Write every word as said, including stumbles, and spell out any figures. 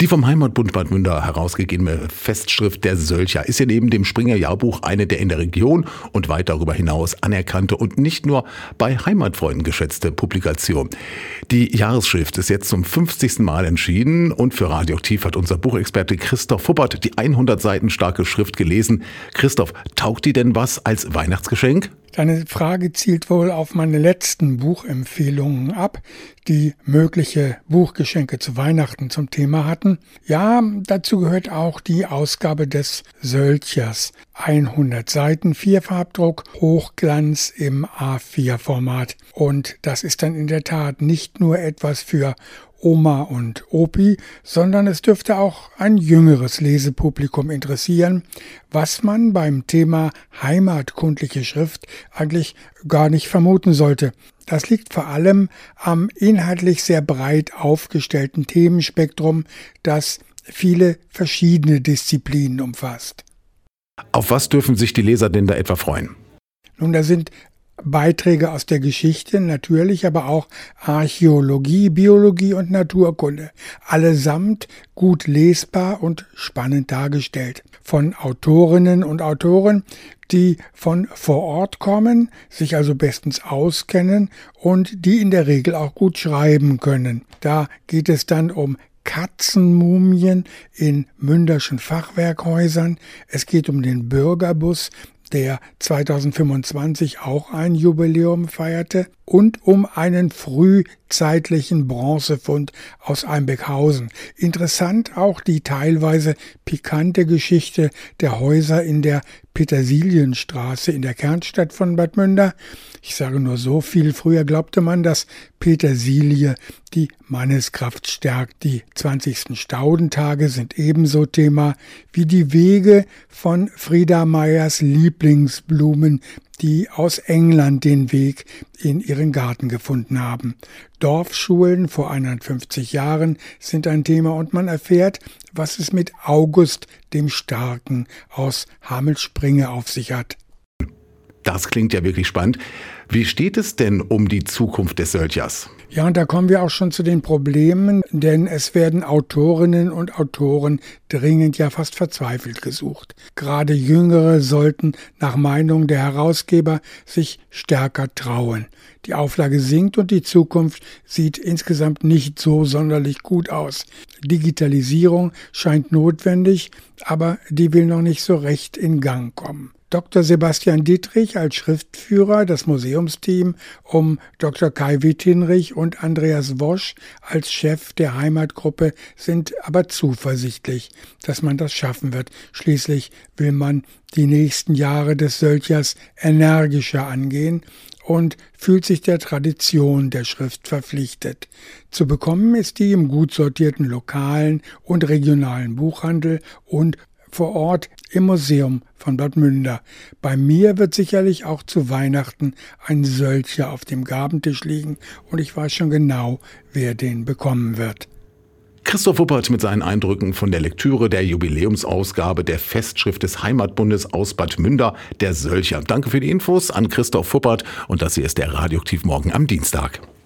Die vom Heimatbund Bad Münder herausgegebene Festschrift Der Sölcher ist ja neben dem Springer Jahrbuch eine der in der Region und weit darüber hinaus anerkannte und nicht nur bei Heimatfreunden geschätzte Publikation. Die Jahresschrift ist jetzt zum fünfzigsten Mal entschieden und für Radioaktiv hat unser Buchexperte Christoph Fuppert die hundert Seiten starke Schrift gelesen. Christoph, taugt die denn was als Weihnachtsgeschenk? Deine Frage zielt wohl auf meine letzten Buchempfehlungen ab, die mögliche Buchgeschenke zu Weihnachten zum Thema hatten. Ja, dazu gehört auch die Ausgabe des Sölchers. hundert Seiten, Vierfarbdruck, Hochglanz im A vier Format. Und das ist dann in der Tat nicht nur etwas für Oma und Opi, sondern es dürfte auch ein jüngeres Lesepublikum interessieren, was man beim Thema heimatkundliche Schrift eigentlich gar nicht vermuten sollte. Das liegt vor allem am inhaltlich sehr breit aufgestellten Themenspektrum, das viele verschiedene Disziplinen umfasst. Auf was dürfen sich die Leser denn da etwa freuen? Nun, da sind Beiträge aus der Geschichte, natürlich, aber auch Archäologie, Biologie und Naturkunde. Allesamt gut lesbar und spannend dargestellt. Von Autorinnen und Autoren, die von vor Ort kommen, sich also bestens auskennen und die in der Regel auch gut schreiben können. Da geht es dann um Katzenmumien in münderschen Fachwerkhäusern. Es geht um den Bürgerbus, der zweitausendfünfundzwanzig auch ein Jubiläum feierte, und um einen frühzeitlichen Bronzefund aus Einbeckhausen. Interessant auch die teilweise pikante Geschichte der Häuser in der Petersilienstraße in der Kernstadt von Bad Münder. Ich sage nur so viel, früher glaubte man, dass Petersilie die Manneskraft stärkt. Die zwanzigsten Staudentage sind ebenso Thema wie die Wege von Frieda Meyers Lieblingsblumen, die aus England den Weg in ihren Garten gefunden haben. Dorfschulen vor hundertfünfzig Jahren sind ein Thema und man erfährt, was es mit August dem Starken aus Hamelspringe auf sich hat. Das klingt ja wirklich spannend. Wie steht es denn um die Zukunft des Sölchers? Ja, und da kommen wir auch schon zu den Problemen, denn es werden Autorinnen und Autoren dringend, ja fast verzweifelt gesucht. Gerade Jüngere sollten nach Meinung der Herausgeber sich stärker trauen. Die Auflage sinkt und die Zukunft sieht insgesamt nicht so sonderlich gut aus. Digitalisierung scheint notwendig, aber die will noch nicht so recht in Gang kommen. Doktor Sebastian Dietrich als Schriftführer, das Museumsteam um Doktor Kai Witt-Hinrich und Andreas Wosch als Chef der Heimatgruppe sind aber zuversichtlich, dass man das schaffen wird. Schließlich will man die nächsten Jahre des Sölchers energischer angehen und fühlt sich der Tradition der Schrift verpflichtet. Zu bekommen ist die im gut sortierten lokalen und regionalen Buchhandel und vor Ort im Museum von Bad Münder. Bei mir wird sicherlich auch zu Weihnachten ein Sölcher auf dem Gabentisch liegen und ich weiß schon genau, wer den bekommen wird. Christoph Fuppert mit seinen Eindrücken von der Lektüre der Jubiläumsausgabe der Festschrift des Heimatbundes aus Bad Münder, Der Sölcher. Danke für die Infos an Christoph Fuppert und das hier ist der Radioaktiv Morgen am Dienstag.